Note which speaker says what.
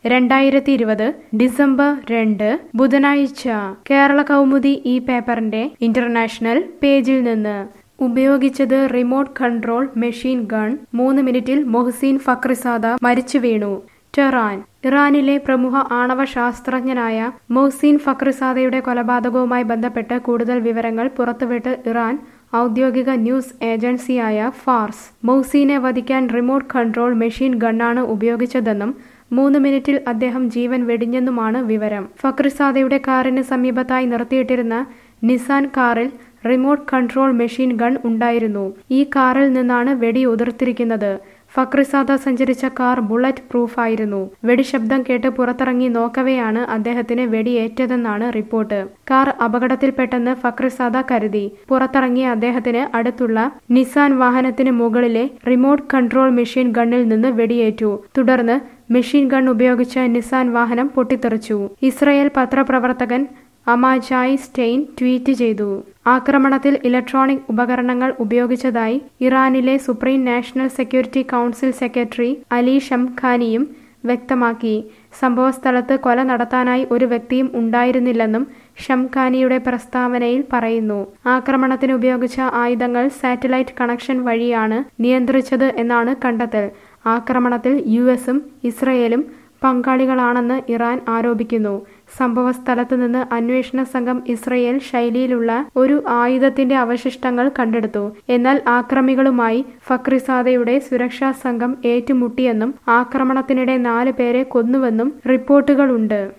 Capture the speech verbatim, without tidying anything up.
Speaker 1: രണ്ടായിരത്തി ഇരുപത് ഡിസംബർ രണ്ട് ബുധനാഴ്ച കേരള കൗമുദി ഈ പേപ്പറിന്റെ ഇന്റർനാഷണൽ പേജിൽ നിന്ന് ഉപയോഗിച്ചത് റിമോട്ട് കൺട്രോൾ മെഷീൻ ഗൺ. മൂന്ന് മിനിറ്റിൽ മൊഹ്സിൻ ഫക്രിസാദ മരിച്ചു വീണു. ടെഹ്റാൻ. ഇറാനിലെ പ്രമുഖ ആണവ ശാസ്ത്രജ്ഞനായ മൊഹ്സിൻ ഫക്രിസാദയുടെ കൊലപാതകവുമായി ബന്ധപ്പെട്ട് കൂടുതൽ വിവരങ്ങൾ പുറത്തുവിട്ട് ഇറാൻ ഔദ്യോഗിക ന്യൂസ് ഏജൻസിയായ ഫാർസ്. മൊഹ്സിനെ വധിക്കാൻ റിമോട്ട് കൺട്രോൾ മെഷീൻ ഗണ്ണാണ് ഉപയോഗിച്ചതെന്നും മൂന്ന് മിനിറ്റിൽ അദ്ദേഹം ജീവൻ വെടിഞ്ഞെന്നുമാണ് വിവരം. ഫക്രിസാദയുടെ കാറിന് സമീപത്തായി നിർത്തിയിട്ടിരുന്ന നിസാൻ കാറിൽ റിമോട്ട് കൺട്രോൾ മെഷീൻ ഗൺ ഉണ്ടായിരുന്നു. ഈ കാറിൽ നിന്നാണ് വെടി ഉതിർത്തിരിക്കുന്നത്. ഫക്രിസാദ സഞ്ചരിച്ച കാർ ബുള്ളറ്റ് പ്രൂഫായിരുന്നു. വെടിശബ്ദം കേട്ട് പുറത്തിറങ്ങി നോക്കവെയാണ് അദ്ദേഹത്തിന് വെടിയേറ്റതെന്നാണ് റിപ്പോർട്ട്. കാർ അപകടത്തിൽപ്പെട്ടെന്ന് ഫക്രിസാദ കരുതി. പുറത്തിറങ്ങിയ അദ്ദേഹത്തിന് അടുത്തുള്ള നിസാൻ വാഹനത്തിന് മുകളിലെ റിമോട്ട് കൺട്രോൾ മെഷീൻ ഗണ്ണിൽ നിന്ന് വെടിയേറ്റു. തുടർന്ന് മെഷീൻ ഗൺ ഉപയോഗിച്ച നിസാൻ വാഹനം പൊട്ടിത്തെറിച്ചു. ഇസ്രയേൽ പത്രപ്രവർത്തകൻ അമാജായ് സ്റ്റെയിൻ ട്വീറ്റ് ചെയ്തു. ആക്രമണത്തിൽ ഇലക്ട്രോണിക് ഉപകരണങ്ങൾ ഉപയോഗിച്ചതായി ഇറാനിലെ Supreme National Security Council Secretary Ali ഷംഖാനിയും വ്യക്തമാക്കി. സംഭവസ്ഥലത്ത് കൊല നടത്താനായി ഒരു വ്യക്തിയും ഉണ്ടായിരുന്നില്ലെന്നും ഷംഖാനിയുടെ പ്രസ്താവനയിൽ പറയുന്നു. ആക്രമണത്തിന് ഉപയോഗിച്ച ആയുധങ്ങൾ സാറ്റലൈറ്റ് കണക്ഷൻ വഴിയാണ് നിയന്ത്രിച്ചത് എന്നാണ് കണ്ടെത്തൽ. ആക്രമണത്തിൽ യു എസും ഇസ്രയേലും പങ്കാളികളാണെന്ന് ഇറാൻ ആരോപിക്കുന്നു. സംഭവസ്ഥലത്ത് നിന്ന് അന്വേഷണ സംഘം ഇസ്രയേൽ ശൈലിയിലുള്ള ഒരു ആയുധത്തിന്റെ അവശിഷ്ടങ്ങൾ കണ്ടെടുത്തു. എന്നാൽ ആക്രമികളുമായി ഫക്രിസാദയുടെ സുരക്ഷാ സംഘം ഏറ്റുമുട്ടിയെന്നും ആക്രമണത്തിനിടെ നാല് പേരെ കൊന്നുവെന്നും റിപ്പോർട്ടുകളുണ്ട്.